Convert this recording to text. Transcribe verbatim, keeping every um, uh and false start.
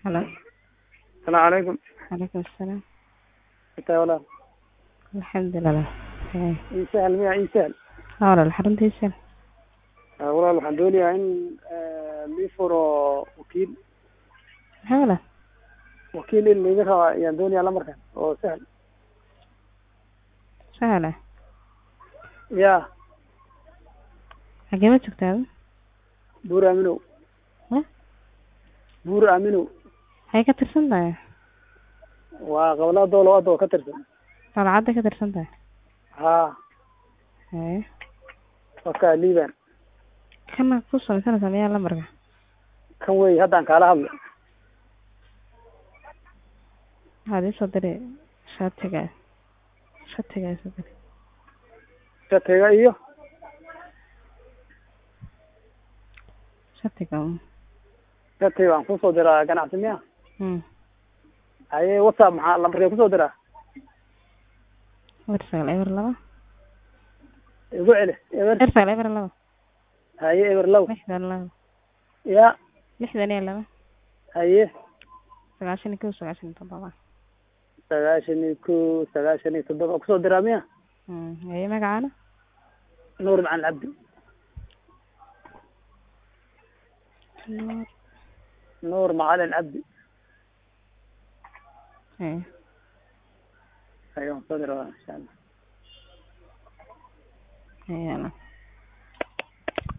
هلا. السلام عليكم. عليكم السلام. انت ولا الحمد لله. ايه يسهل ميا يسهل اه الحرمتي يسهل. والله waxaan doonayaa in lii furo wakiil هلا wakiil in liiga raba ayaan doonayaa lamarkan oo sahal سهلة. ya حاجة ما تكتب. buur aaminow ها buur aaminow هاي كترسن ده. waa gobolada dowlad oo ka tirsan طلع عدى كترسن ده. ha ايه waka liiban كم قصة مثلا سميها لمرة. kan wey haddaan kaala hadlo هذه صدري شاتجا شاتجا صدري. shatiga iyo شاتجا. shatiga waan kusoo diraa ganacsi miya هم haye whatsapp maxaa lambarkee kusoo diraa ارسل ايبر لبا. igu celi eber ارسل ايبر لبا. haye eber low لحظة لبا. ya لحظة نيا لبا. haye سقاشن كيو سقاشن طبعا. sagaashan iyo kow sagaashan iyo toddoba kusoo diraa miya هم هي ما قاعدة. nuur macalin cabdi nuur macalin cabdi ايه ayaan soo diraa insha allah ايه انا